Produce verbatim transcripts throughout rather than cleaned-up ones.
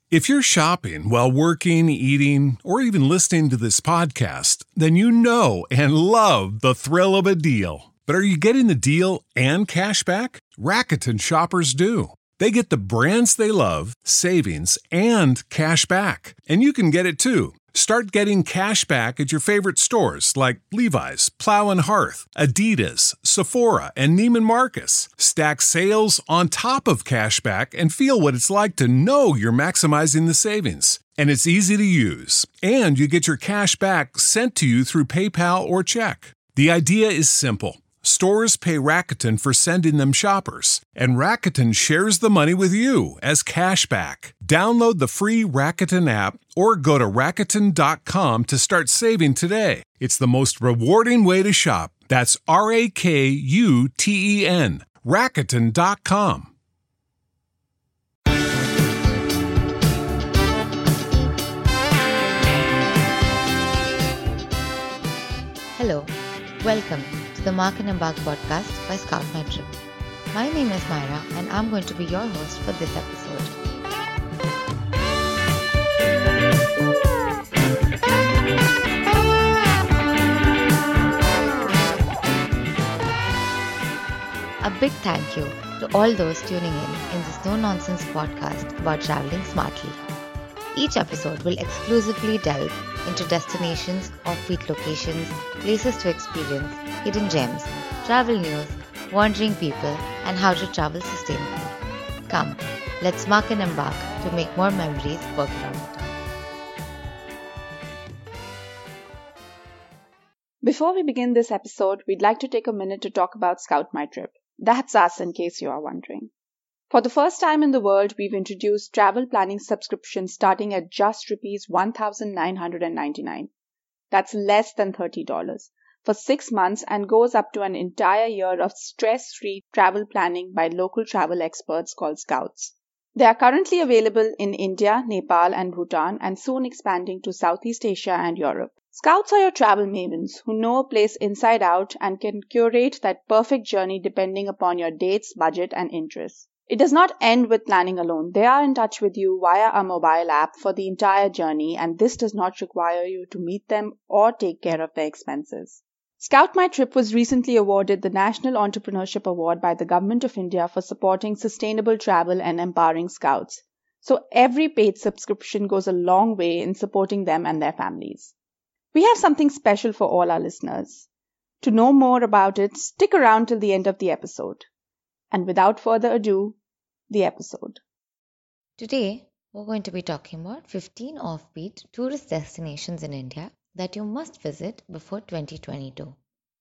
If you're shopping while working, eating, or even listening to this podcast, then you know and love the thrill of a deal. But are you getting the deal and cash back? Rakuten shoppers do. They get the brands they love, savings, and cash back. And you can get it too. Start getting cash back at your favorite stores like Levi's, Plow and Hearth, Adidas, Sephora, and Neiman Marcus. Stack sales on top of cash back and feel what it's like to know you're maximizing the savings. And it's easy to use. And you get your cash back sent to you through PayPal or check. The idea is simple. Stores pay Rakuten for sending them shoppers, and Rakuten shares the money with you as cash back. Download the free Rakuten app or go to Rakuten dot com to start saving today. It's the most rewarding way to shop. That's R A K U T E N, Rakuten dot com. Hello, welcome to the Mark and Embark podcast by Scout My Trip. My name is Myra and I'm going to be your host for this episode. A big thank you to all those tuning in in this no-nonsense podcast about traveling smartly. Each episode will exclusively delve into destinations, offbeat locations, places to experience, hidden gems, travel news, wandering people, and how to travel sustainably. Come, let's mark and embark to make more memories work around the time. Before we begin this episode, we'd like to take a minute to talk about Scout My Trip. That's us, in case you are wondering. For the first time in the world, we've introduced travel planning subscriptions starting at just rupees one thousand nine hundred ninety-nine. That's less than thirty dollars for six months and goes up to an entire year of stress-free travel planning by local travel experts called Scouts. They are currently available in India, Nepal, and Bhutan, and soon expanding to Southeast Asia and Europe. Scouts are your travel mavens who know a place inside out and can curate that perfect journey depending upon your dates, budget, and interests. It does not end with planning alone. They are in touch with you via a mobile app for the entire journey, and this does not require you to meet them or take care of their expenses. Scout My Trip was recently awarded the National Entrepreneurship Award by the Government of India for supporting sustainable travel and empowering Scouts. So every paid subscription goes a long way in supporting them and their families. We have something special for all our listeners. To know more about it, stick around till the end of the episode. And without further ado, the episode. Today, we're going to be talking about fifteen offbeat tourist destinations in India that you must visit before twenty twenty-two.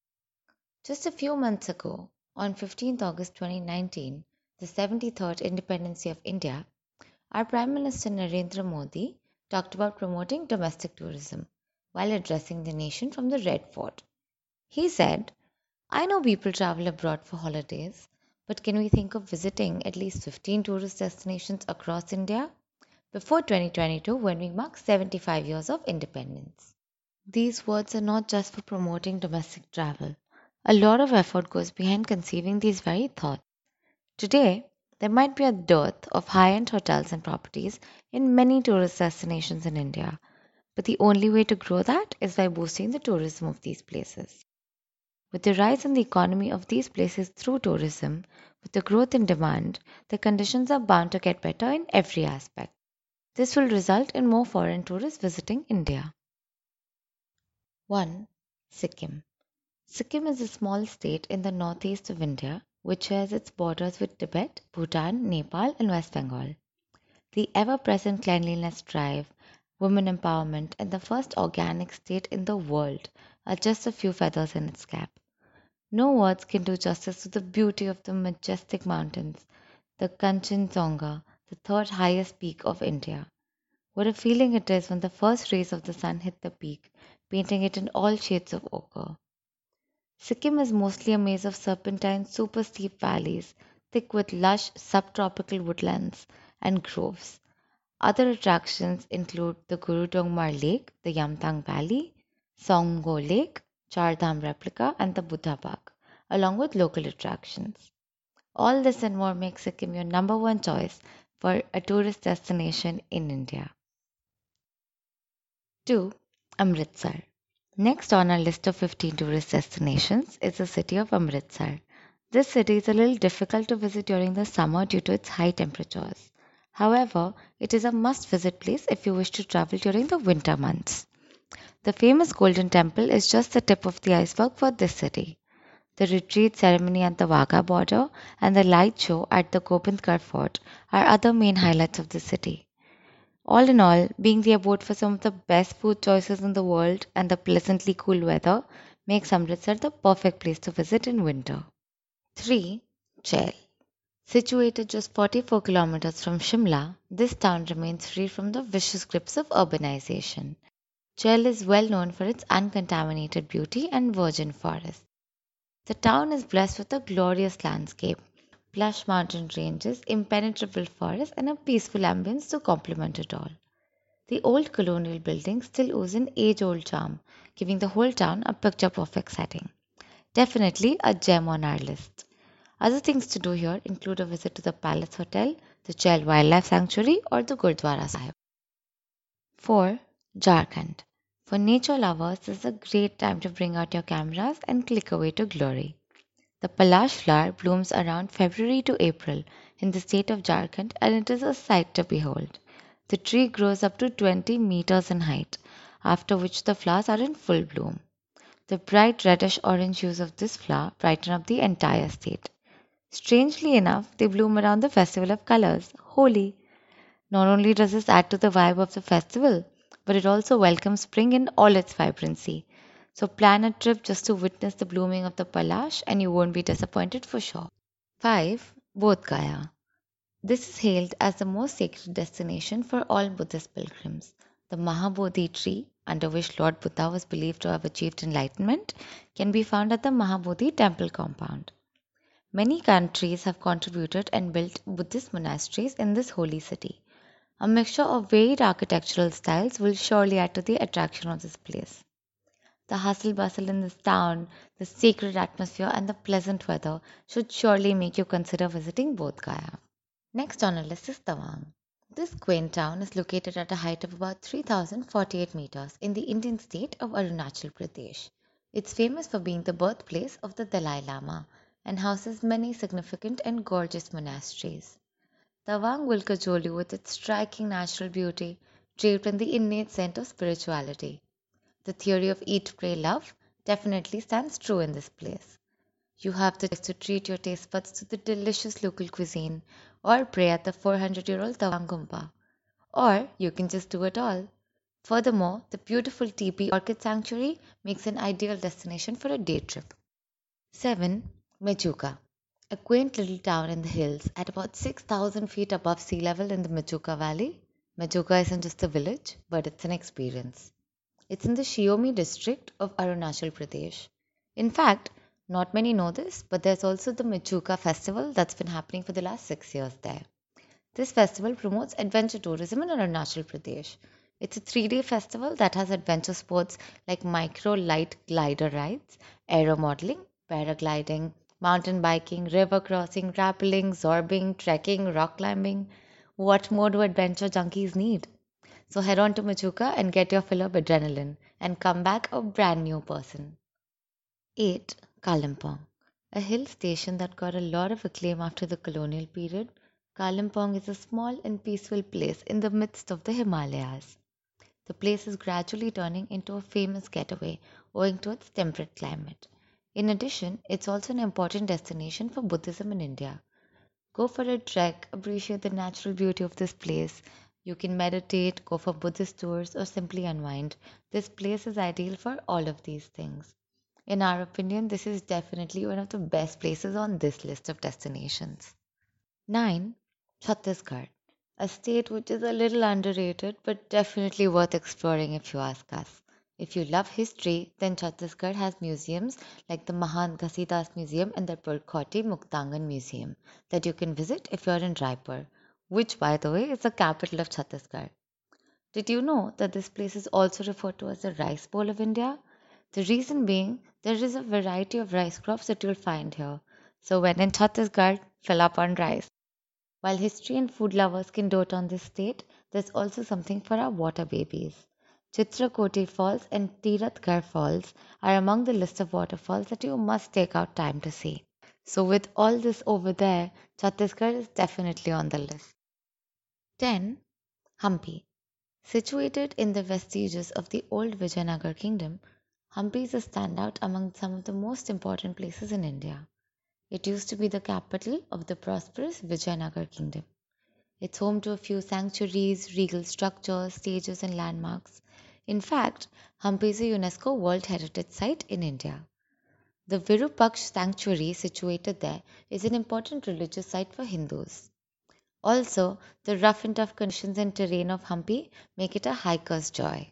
Just a few months ago, on fifteenth August twenty nineteen, the seventy-third Independence Day of India, our Prime Minister Narendra Modi talked about promoting domestic tourism while addressing the nation from the Red Fort. He said, "I know people travel abroad for holidays, but can we think of visiting at least fifteen tourist destinations across India before twenty twenty-two when we mark seventy-five years of independence?" These words are not just for promoting domestic travel. A lot of effort goes behind conceiving these very thoughts. Today, there might be a dearth of high-end hotels and properties in many tourist destinations in India, but the only way to grow that is by boosting the tourism of these places. With the rise in the economy of these places through tourism, with the growth in demand, the conditions are bound to get better in every aspect. This will result in more foreign tourists visiting India. one. Sikkim. Sikkim is a small state in the northeast of India, which shares its borders with Tibet, Bhutan, Nepal, and West Bengal. The ever-present cleanliness drive, women empowerment, and the first organic state in the world are just a few feathers in its cap. No words can do justice to the beauty of the majestic mountains, the Kanchenjunga, the third highest peak of India. What a feeling it is when the first rays of the sun hit the peak, painting it in all shades of ochre. Sikkim is mostly a maze of serpentine, super steep valleys, thick with lush subtropical woodlands and groves. Other attractions include the Guru Dongmar Lake, the Yamtang Valley, Songgo Lake, Char Dham replica, and the Buddha Park, along with local attractions. All this and more makes Sikkim your number one choice for a tourist destination in India. two. Amritsar. Next on our list of fifteen tourist destinations is the city of Amritsar. This city is a little difficult to visit during the summer due to its high temperatures. However, it is a must visit place if you wish to travel during the winter months. The famous Golden Temple is just the tip of the iceberg for this city. The retreat ceremony at the Wagah border and the light show at the Gobindgarh Fort are other main highlights of the city. All in all, being the abode for some of the best food choices in the world and the pleasantly cool weather makes Amritsar the perfect place to visit in winter. three. Jail. Situated just forty-four kilometers from Shimla, this town remains free from the vicious grips of urbanization. Jail is well known for its uncontaminated beauty and virgin forests. The town is blessed with a glorious landscape, plush mountain ranges, impenetrable forests, and a peaceful ambience to complement it all. The old colonial buildings still ooze an age-old charm, giving the whole town a picture-perfect setting. Definitely a gem on our list. Other things to do here include a visit to the Palace Hotel, the Jail Wildlife Sanctuary, or the Gurdwara Sahib. four. Jharkhand. For nature lovers, this is a great time to bring out your cameras and click away to glory. The Palash flower blooms around February to April in the state of Jharkhand, and it is a sight to behold. The tree grows up to twenty meters in height, after which the flowers are in full bloom. The bright reddish orange hues of this flower brighten up the entire state. Strangely enough, they bloom around the festival of colors, Holi. Not only does this add to the vibe of the festival, but it also welcomes spring in all its vibrancy. So plan a trip just to witness the blooming of the Palash and you won't be disappointed for sure. five. Bodh Gaya. This is hailed as the most sacred destination for all Buddhist pilgrims. The Mahabodhi tree, under which Lord Buddha was believed to have achieved enlightenment, can be found at the Mahabodhi temple compound. Many countries have contributed and built Buddhist monasteries in this holy city. A mixture of varied architectural styles will surely add to the attraction of this place. The hustle bustle in this town, the sacred atmosphere, and the pleasant weather should surely make you consider visiting Bodh Gaya. Next on our list is Tawang. This quaint town is located at a height of about three thousand forty-eight meters in the Indian state of Arunachal Pradesh. It's famous for being the birthplace of the Dalai Lama and houses many significant and gorgeous monasteries. Tawang will cajole you with its striking natural beauty, draped in the innate scent of spirituality. The theory of eat, pray, love definitely stands true in this place. You have the choice to treat your taste buds to the delicious local cuisine or pray at the four hundred year old Tawang Gumpa. Or you can just do it all. Furthermore, the beautiful Teepee Orchid Sanctuary makes an ideal destination for a day trip. seven. Mechuka. A quaint little town in the hills at about six thousand feet above sea level in the Mechuka Valley. Mechuka isn't just a village, but it's an experience. It's in the Shiomi district of Arunachal Pradesh. In fact, not many know this, but there's also the Mechuka festival that's been happening for the last six years there. This festival promotes adventure tourism in Arunachal Pradesh. It's a three-day festival that has adventure sports like micro light glider rides, aero modeling, paragliding, mountain biking, river crossing, rappelling, zorbing, trekking, rock climbing. What more do adventure junkies need? So head on to Mechuka and get your fill of adrenaline and come back a brand new person. eight. Kalimpong. A hill station that got a lot of acclaim after the colonial period, Kalimpong is a small and peaceful place in the midst of the Himalayas. The place is gradually turning into a famous getaway owing to its temperate climate. In addition, it's also an important destination for Buddhism in India. Go for a trek, appreciate the natural beauty of this place. You can meditate, go for Buddhist tours, or simply unwind. This place is ideal for all of these things. In our opinion, this is definitely one of the best places on this list of destinations. nine. Chhattisgarh. A state which is a little underrated but definitely worth exploring if you ask us. If you love history, then Chhattisgarh has museums like the Mahan Ghasidas Museum and the Purkhoti Muktangan Museum that you can visit if you're in Raipur, which, by the way, is the capital of Chhattisgarh. Did you know that this place is also referred to as the Rice Bowl of India? The reason being, there is a variety of rice crops that you'll find here. So when in Chhattisgarh, fill up on rice. While history and food lovers can dote on this state, there's also something for our water babies. Chitrakote Falls and Tirathgarh Falls are among the list of waterfalls that you must take out time to see. So with all this over there, Chhattisgarh is definitely on the list. ten. Hampi. Situated in the vestiges of the old Vijayanagar kingdom, Hampi is a standout among some of the most important places in India. It used to be the capital of the prosperous Vijayanagar kingdom. It's home to a few sanctuaries, regal structures, stages, and landmarks. In fact, Hampi is a UNESCO World Heritage Site in India. The Virupaksh Sanctuary situated there is an important religious site for Hindus. Also, the rough and tough conditions and terrain of Hampi make it a hiker's joy.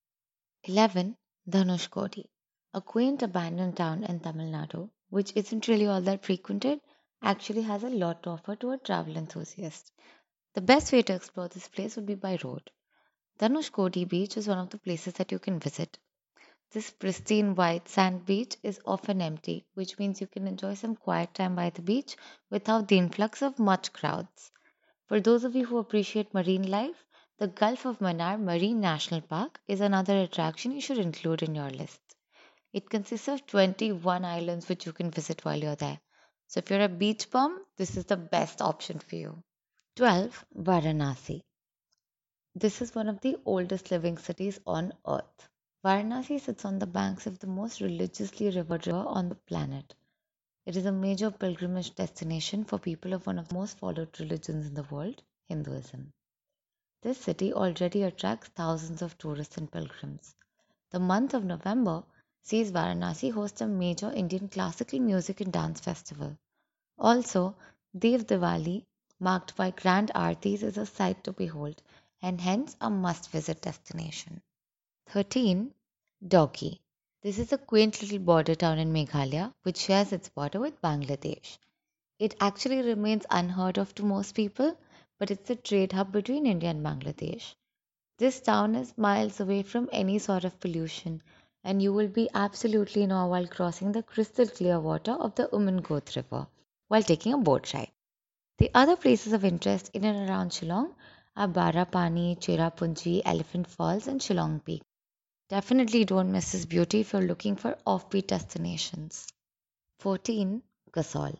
eleven. Dhanushkodi. A quaint abandoned town in Tamil Nadu, which isn't really all that frequented, actually has a lot to offer to a travel enthusiast. The best way to explore this place would be by road. Dhanushkodi Beach is one of the places that you can visit. This pristine white sand beach is often empty, which means you can enjoy some quiet time by the beach without the influx of much crowds. For those of you who appreciate marine life, the Gulf of Mannar Marine National Park is another attraction you should include in your list. It consists of twenty-one islands which you can visit while you're there. So if you're a beach bum, this is the best option for you. twelve. Varanasi. This is one of the oldest living cities on earth. Varanasi sits on the banks of the most religiously revered river on the planet. It is a major pilgrimage destination for people of one of the most followed religions in the world, Hinduism. This city already attracts thousands of tourists and pilgrims. The month of November sees Varanasi host a major Indian classical music and dance festival. Also, Dev Diwali, marked by grand aartis, is a sight to behold and hence a must-visit destination. thirteen. Dauki. This is a quaint little border town in Meghalaya which shares its border with Bangladesh. It actually remains unheard of to most people, but it's a trade hub between India and Bangladesh. This town is miles away from any sort of pollution, and you will be absolutely in awe while crossing the crystal clear water of the Ummangod River while taking a boat ride. The other places of interest in and around Shillong are Barapani, Cherrapunji, Elephant Falls, and Shillong Peak. Definitely don't miss this beauty if you're looking for offbeat destinations. fourteen. Kasol.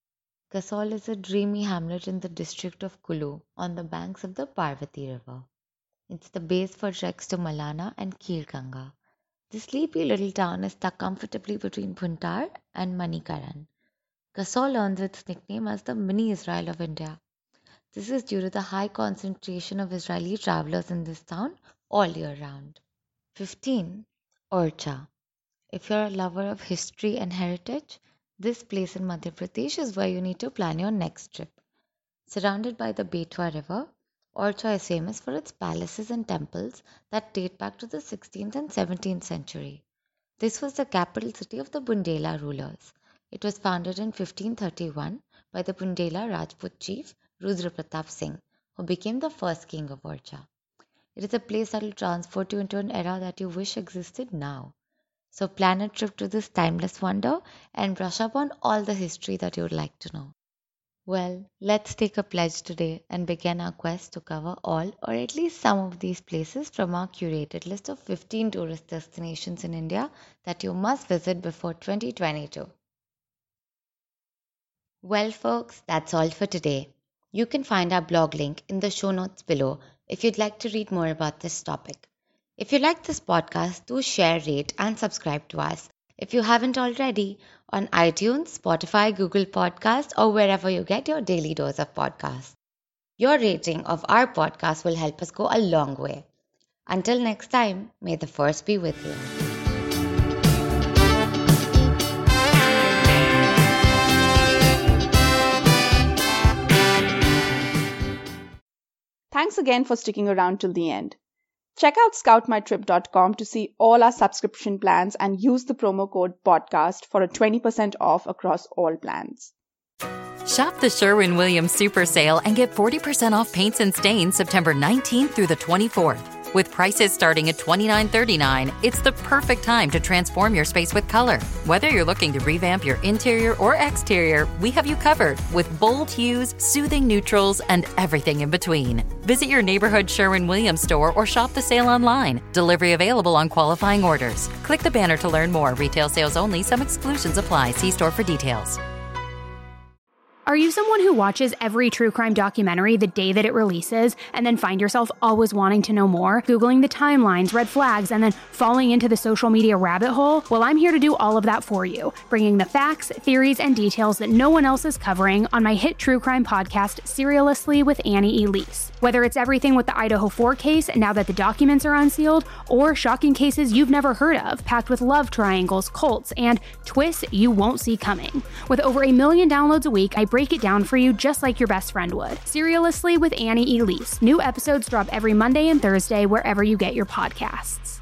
Kasol is a dreamy hamlet in the district of Kulu on the banks of the Parvati River. It's the base for treks to Malana and Keerganga. This sleepy little town is stuck comfortably between Bhuntar and Manikaran. Kasol earns its nickname as the mini Israel of India. This is due to the high concentration of Israeli travelers in this town all year round. fifteen. Orcha. If you're a lover of history and heritage, this place in Madhya Pradesh is where you need to plan your next trip. Surrounded by the Betwa River, Orcha is famous for its palaces and temples that date back to the sixteenth and seventeenth century. This was the capital city of the Bundela rulers. It was founded in fifteen thirty-one by the Bundela Rajput chief Rudra Pratap Singh, who became the first king of Orcha. It is a place that will transport you into an era that you wish existed now. So plan a trip to this timeless wonder and brush up on all the history that you would like to know. Well, let's take a pledge today and begin our quest to cover all or at least some of these places from our curated list of fifteen tourist destinations in India that you must visit before twenty twenty-two. Well, folks, that's all for today. You can find our blog link in the show notes below if you'd like to read more about this topic. If you like this podcast, do share, rate, and subscribe to us if you haven't already on iTunes, Spotify, Google Podcasts, or wherever you get your daily dose of podcasts. Your rating of our podcast will help us go a long way. Until next time, may the force be with you. Thanks again for sticking around till the end. Check out scout my trip dot com to see all our subscription plans and use the promo code podcast for a twenty percent off across all plans. Shop the Sherwin-Williams Super Sale and get forty percent off paints and stains September nineteenth through the twenty-fourth. With prices starting at twenty-nine thirty-nine, it's the perfect time to transform your space with color. Whether you're looking to revamp your interior or exterior, we have you covered with bold hues, soothing neutrals, and everything in between. Visit your neighborhood Sherwin-Williams store or shop the sale online. Delivery available on qualifying orders. Click the banner to learn more. Retail sales only. Some exclusions apply. See store for details. Are you someone who watches every true crime documentary the day that it releases and then find yourself always wanting to know more, Googling the timelines, red flags, and then falling into the social media rabbit hole? Well, I'm here to do all of that for you, bringing the facts, theories, and details that no one else is covering on my hit true crime podcast, Serialously with Annie Elise. Whether it's everything with the Idaho four case, now that the documents are unsealed, or shocking cases you've never heard of, packed with love triangles, cults, and twists you won't see coming. With over a million downloads a week, I break it down for you just like your best friend would. Serialously with Annie Elise. New episodes drop every Monday and Thursday wherever you get your podcasts.